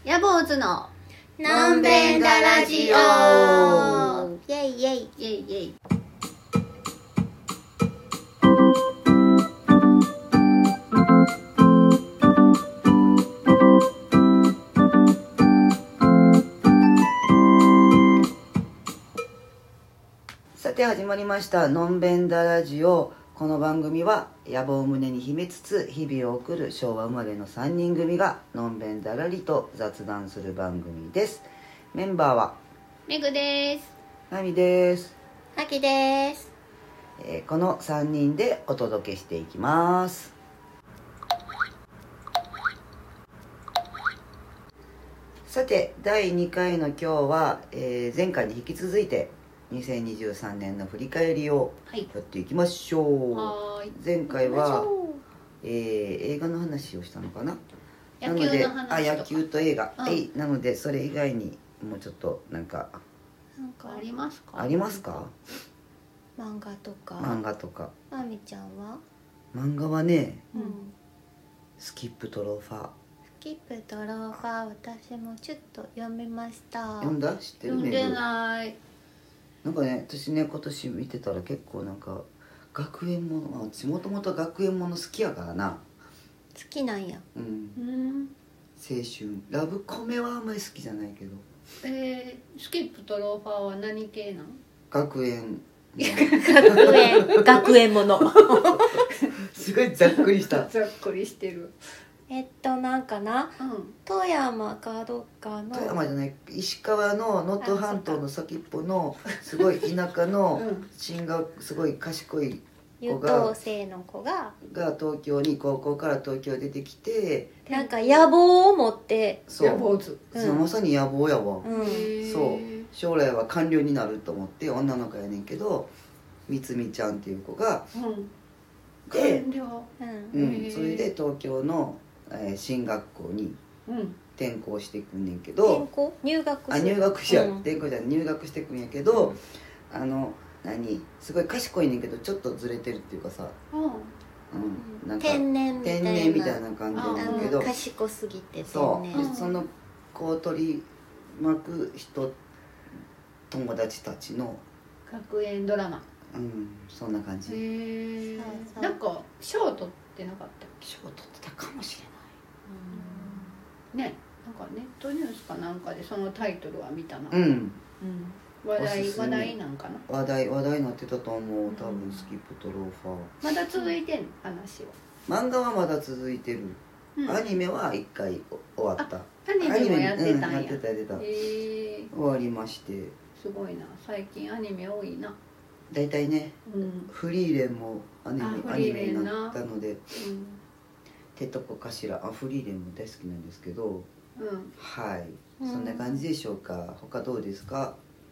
ヤ坊主ののんべんだラジオイエイイエイイエイイエイ。 さて始まりましたのんべんだラジオ。この番組は野望を胸に秘めつつ日々を送る昭和生まれの3人組がのんべんだらりと雑談する番組です。メンバーはめぐです。 ナミです。 あきです。 この3人でお届けしていきます。さて第2回の今日は、前回に引き続いて2023年の振り返りをやっていきましょう。 はーい。 前回は、映画の話をしたのかな。 野球の話とか。 なので野球と映画、 うんなのでそれ以外にもうちょっとなんかありますか？ ありますか？ 漫画とか。 漫画とか。 あみちゃんは？ 漫画はね、 うん。 スキップとローファー。 スキップとローファー、私もちょっと読みました。 読んだ？知ってる？ 読んでない。 なんかね、私ね今年見てたら結構なんか学園もの、私もともと学園もの好きやからな。 好きなんや。 うん。 うん。 青春ラブコメはあんまり好きじゃないけど。 スキップとローファーは何系なん？ 学園。 学園もの。 すごいざっくりした。 ざっくりしてる。 なんかな、 うん。 富山かどっかの。 富山じゃない、石川の能登半島の先っぽのすごい田舎の進学すごい賢い優等生の子が東京に高校から東京出てきて、 なんか野望を持って、 そう坊主。 そうまさに野望やわ、 うん、 そう将来は官僚になると思って女の子やねんけど、みつみちゃんっていう子が、で、 官僚。 それで東京の進学校にうん。 転校していくんねんけど、 入学する。 入学しや、 うん転校じゃ入学していくんやけど、すごい賢いねんけどちょっとずれてるっていうかさ、なんか天然みたいな感じなんだけど、 賢すぎてそう天然。 でその子を取り巻く友達たちの学園ドラマ。 そんな感じ。 なんか賞取ってなかったっ賞取ってたかもしれけ？ね、なんかネットニュースかなんかでそのタイトルは見たな。 ない。 話おすすめ題なんかな。 話題になってたと思う。多分スキップとローファー。 まだ続いてんの話は。 漫画はまだ続いてる。アニメは一回終わった。 アニメもやってたんや。 やってた。終わりまして。 すごいな、最近アニメ多いな。 だいたいね、フリーレンもアニメになったので、手とこかしら。フリーレンも大好きなんですけど、はい、そんな感じでしょうか。他どうですか？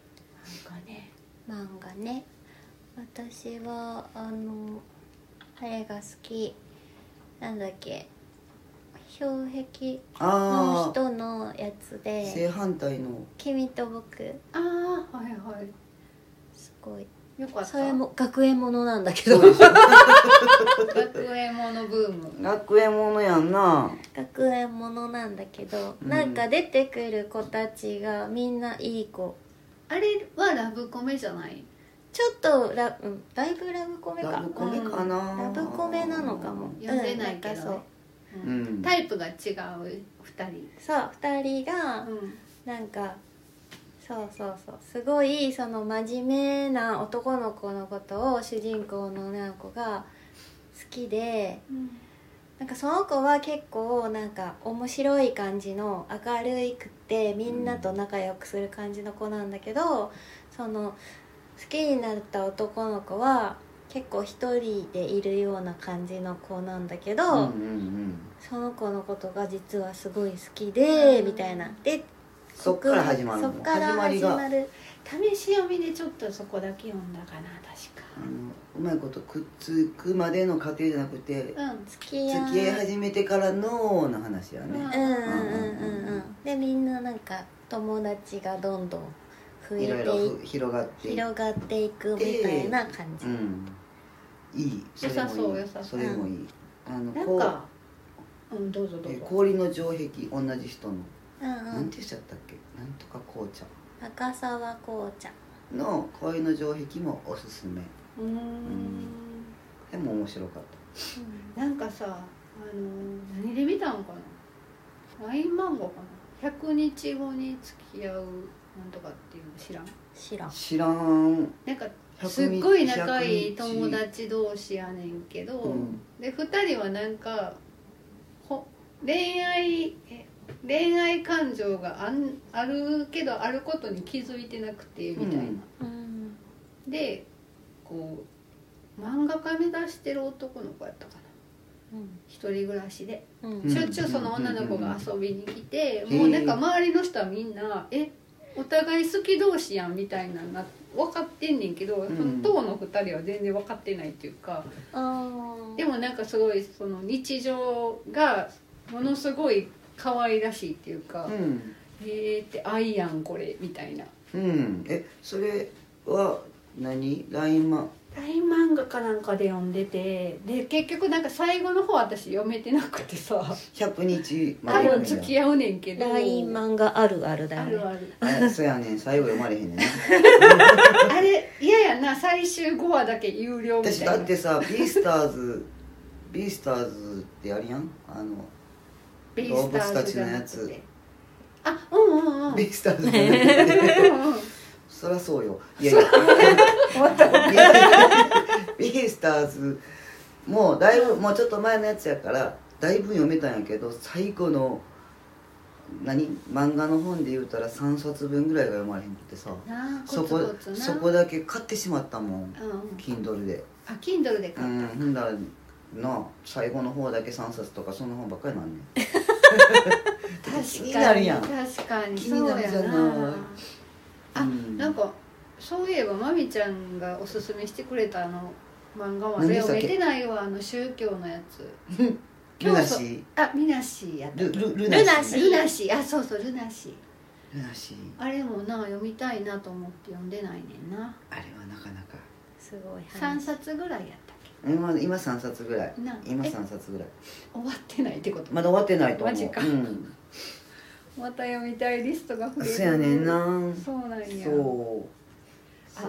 漫画ね、私はあれが好き。なんだっけ、氷壁の人のやつで、 正反対の君と僕。 はいはい。 すごいよかった。 それも学園ものなんだけど。 学園ものブーム。 学園ものやんな。 学園ものなんだけど、なんか出てくる子たちがみんないい子。 あれはラブコメじゃない？ ちょっとだいぶラブコメか。 ラブコメかな。 ラブコメなのかも。 読んでないけどね。タイプが違う2人。 そう2人がなんかそうすごいその真面目な男の子のことを主人公の女の子が好きで、なんかその子は結構なんか面白い感じの明るくてみんなと仲良くする感じの子なんだけど、その好きになった男の子は結構一人でいるような感じの子なんだけど、その子のことが実はすごい好きでみたいな。でそっから始まるの。 そっから始まる。 試し読みでちょっとそこだけ読んだかな、確か。 うまいことくっつくまでの過程じゃなくて、 付き合い始めてからの話やね。 でみんななんか友達がどんどん増えて広がっていくみたいな感じ。 いい。 良さそう。 それもいい。 なんかどうぞ。 氷の城壁、同じ人のなんて言っちゃったっけ、なんとか紅茶赤沢紅茶の恋の城壁もおすすめ。でも面白かった。 なんかさ、何で見たのかな、LINE 漫画かな、100日後に付き合うなんとかっていうの知らん？ 知らん。 なんかすっごい仲いい友達同士やねんけど、で2人はなんか恋愛感情があるけどあることに気づいてなくてみたいな、でこう漫画家目指してる男の子やったかな、一人暮らしで、しょっちゅうその女の子が遊びに来て、もうなんか周りの人はみんなお互い好き同士やんみたいな分かってんねんけど、その当の2人は全然分かってないっていうか、でもなんかすごいその日常がものすごい可愛らしいっていうか、って愛やんこれみたいな。 それは何？LINE 漫画かなんかで読んでて、で結局なんか最後の方私読めてなくてさ、 100日多分付き合うねんけど、 LINE 漫画あるあるだよね。 あるそうやねん、最後読まれへんねんなあれ嫌やな、最終5話だけ有料みたいな。 私だってさ、ビースターズってやるやん、動物たちのやつ。ビースターズじゃなくてそりゃそうよ。いやいやビースターズもうだいぶ、もうちょっと前のやつやからだいぶ読めたんやけど、最後の漫画の本で言うたら3冊分ぐらいが読まれへんくてさ、そこだけ買ってしまったもん、Kindle で。 Kindle で買った。 ほんだらな、最後の方だけ3冊とかその本ばっかりなんねん気になるやん。 確かにそうやな。なんかそういえばまみちゃんがおすすめしてくれた漫画は読めてないわ、宗教のやつルナシー、 ミナシーやったルナシー、そうそう、ルナシーあれもな、読みたいなと思って読んでないねんな。 あれはなかなかすごい 3冊ぐらいやったっけ。 今3冊ぐらい。今3冊ぐらい。 終わってないってこと？ まだ終わってないと思う。 マジか。また読みたいリストが増えてる。 そうやねんな。 そうなんや。 そう。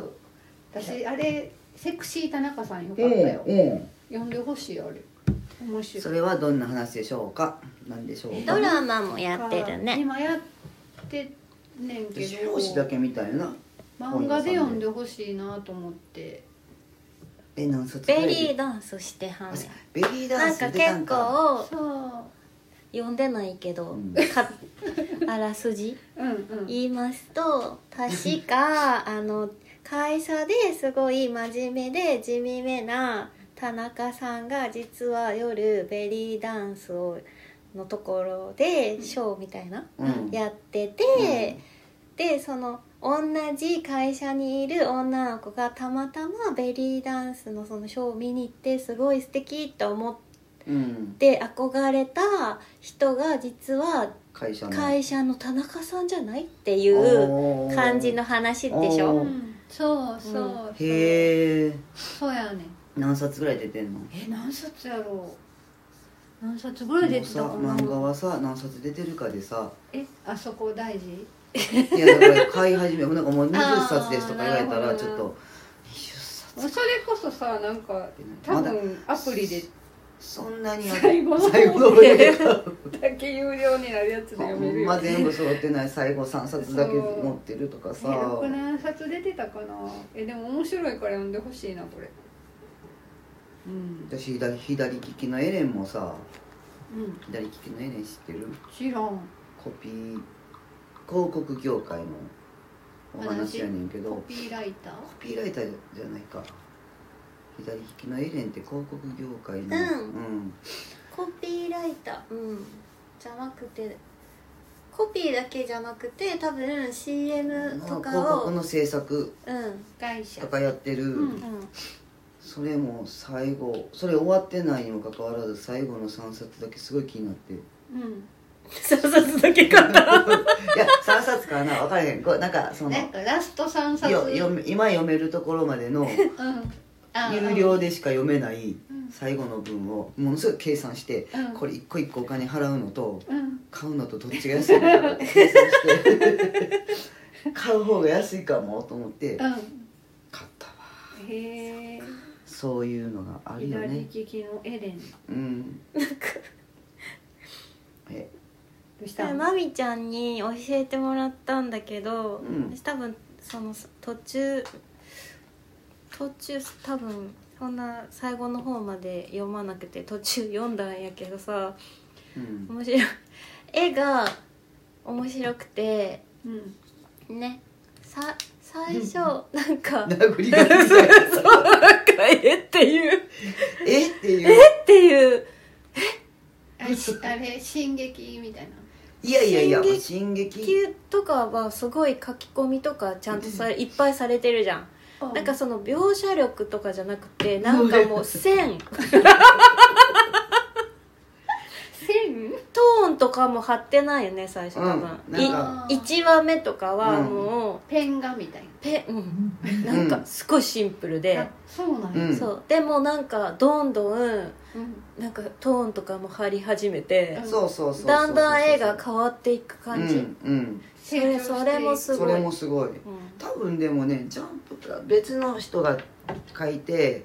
私あれセクシー田中さんよかったよ。読んでほしい。あれ面白い。 それはどんな話でしょうか。なんでしょうか。 ドラマもやってるね。 今やってんねんけど。 表紙だけみたいな。 漫画で読んでほしいなと思って。 何冊？ ベリーダンスしてはんねん。 ベリーダンスなんか結構そう読んでないけど、あらすじ言いますと、確か会社ですごい真面目で地味めな田中さんが実は夜ベリーダンスのところでショーみたいなやってて、でその同じ会社にいる女の子がたまたまベリーダンスのそのショーを見に行ってすごい素敵と思って憧れた人が実は会社の田中さんじゃないっていう感じの話でしょ。 そうそう。 へえ。 そうやね。 何冊ぐらい出てんの？ 何冊やろう。何冊ぐらい出てたかな。 漫画はさ、何冊出てるかでさ。 あそこ大事？ いやだから買い始め、なんかもう20冊ですとか言われたらちょっと 20冊。それこそさ、なんか多分アプリでそんなに最後の方だけ有料になるやつで読めるよ。 全部揃ってない最後3冊だけ持ってるとかさ。 6何冊出てたかな。でも面白いから読んでほしいなこれ。 私左利きのエレンもさ、左利きのエレン知ってる？ 知らん。 広告業界のお話やねんけど、 コピーライターじゃないか。左利きのエレンって広告業界の、 コピーライター、じゃなくてコピーだけじゃなくて多分 CM とかを広告の制作会社とかやってる、それも最後それ終わってないにもかかわらず最後の3冊だけすごい気になって、 3冊だけかな。いや3冊かな分からへん。なんかラスト3冊今読めるところまでの有料でしか読めない最後の分をものすごい計算して、これ一個一個お金払うのと、買うのとどっちが安いのかって計算して買う方が安いかもと思って、買ったわ。 へえ。 そういうのがあるよね。 左利きのエレン。どうした？ まみちゃんに教えてもらったんだけど、私多分その途中多分そんな最後の方まで読まなくて途中読んだんやけどさ、面白い絵が面白くて、ね、最初なんか殴り書きみたいなそうなんかっていうあれ進撃みたいな。 いや進撃とかはすごい書き込みとかちゃんといっぱいされてるじゃん。なんかその描写力とかじゃなくてなんかもう線トーンとかも貼ってないよね最初多分、1話目とかはもう、 ペン画みたいな、なんかすごいシンプルで、 そうなんや、 そうでもなんかどんどんなんかトーンとかも貼り始めて、だんだん絵が変わっていく感じ、それもすごい、 多分でもねジャンプ別の人が書いて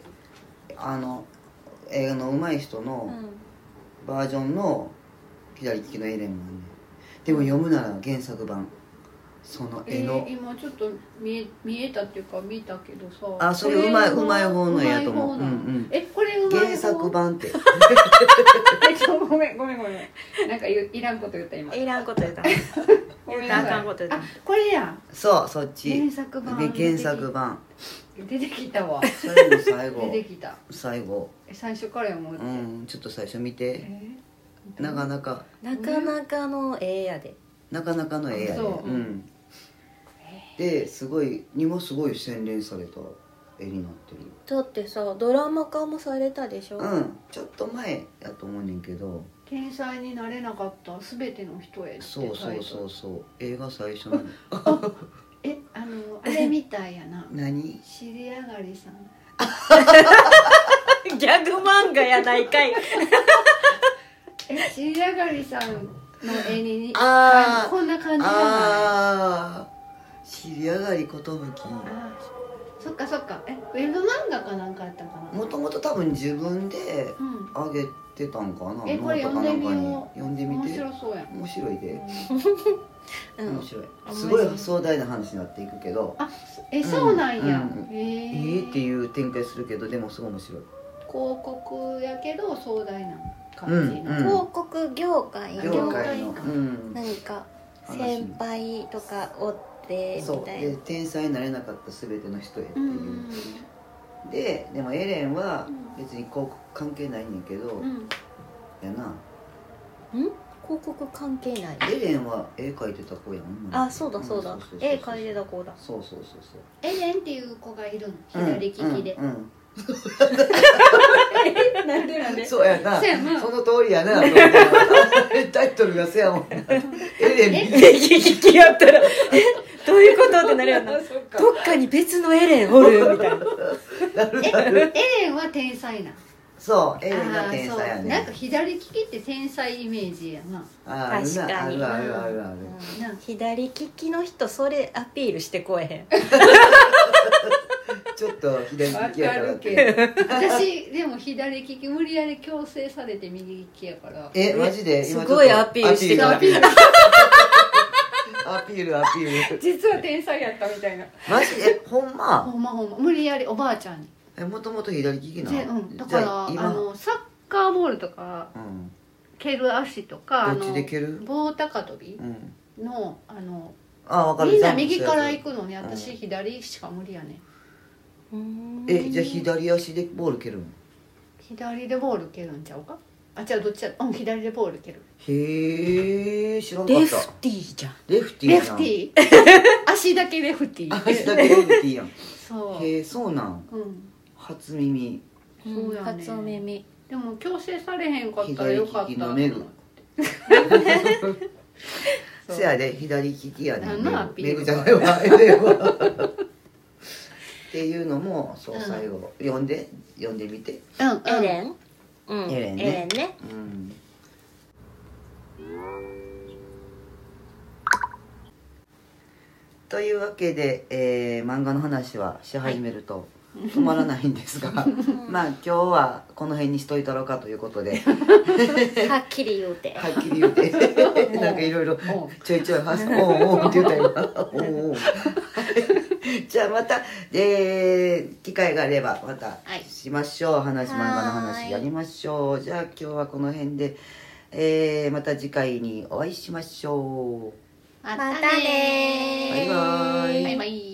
映画の上手い人のバージョンの左利きのエレンもね、でも読むなら原作版その絵の、 今ちょっと見えたっていうか見たけどさ、 あ、それうまい方のやと思う。 これうまい方原作版ってごめんなんかいらんこと言った今。 いらんこと言ったあかんこと言った。 これや。 そう、そっち原作版出てきたわ。 それも最後出てきた最後最初から思う。 ちょっと最初見て、なかなかの絵やで。 なかなかの絵やで。ですごいにもすごい洗練された絵になってる。 だってさドラマ化もされたでしょ。 ちょっと前やと思うねんけど、 天才になれなかったすべての人へって。 そう映画最初のあれみたいやな。 何？ 尻上がりさん。 ギャグ漫画やないかい。 尻上がりさんの絵にこんな感じじゃない？ 尻上がりことぶき。 そっかウェブ漫画かなんかやったかな。もともと多分自分であげてたんかな。 これ読んでみよう。 読んでみて。 面白そうや。 面白いで。面白い。すごい壮大な話になっていくけど。 そうなんや。 っていう展開するけど、でもすごい面白い。 広告やけど壮大な感じ。 広告業界の何か先輩とかおってみたいな。 で天才になれなかった全ての人へっていう。でもエレンは別に広告関係ないんやけど、やな。 広告関係ない。 エレンは絵描いてた子やもんな。 そうだ絵描いてた子だ。 そうエレンっていう子がいるの、左利きで。なんでそうやな、その通りやな。タイトルがせやもんな。エレン右利きやったらどういうことってなるよな。どっかに別のエレンおるみたいな。 エレンは天才な。 そう、エレンが天才やね。 なんか左利きって天才イメージやな。 確かに。 ある。 左利きの人それアピールしてこえへん。 ちょっと左利きやからって。 私でも左利き無理やり強制されて右利きやから。 マジで？ すごいアピールしてた。 アピール。 実は天才やったみたいな。 マジで？ほんま無理やりおばあちゃんに。 もともと左利きなの？だからサッカーボールとか蹴る足とか、 どっちで蹴る？ 棒高跳びのみんな右から行くのに私左しか無理やね。 じゃあ左足でボール蹴るの？ 左でボール蹴るんちゃうか？違う、どっちや？左でボール蹴る。 へえ、知らんかった。 レフティーじゃん。 レフティ足だけレフティー。 足だけレフティーやん。 そう。 へえ、そうなん。初耳。 そうやね。 初耳。 でも強制されへんかったらよかった。 左利きのメグ。せやで、左利きやね。メグじゃないわ。ってっていうのもそう最後読んでみて。 エレン、 エレンね。というわけで、漫画の話はし始めると止まらないんですが、まあ今日はこの辺にしといたろうかということではっきり言うてなんかいろいろちょいちょいおーって言ったよおじゃあまた、機会があればまたしましょう、漫画の話やりましょう。じゃあ今日はこの辺で、また次回にお会いしましょう。 またねバイバイ。 バイバイ。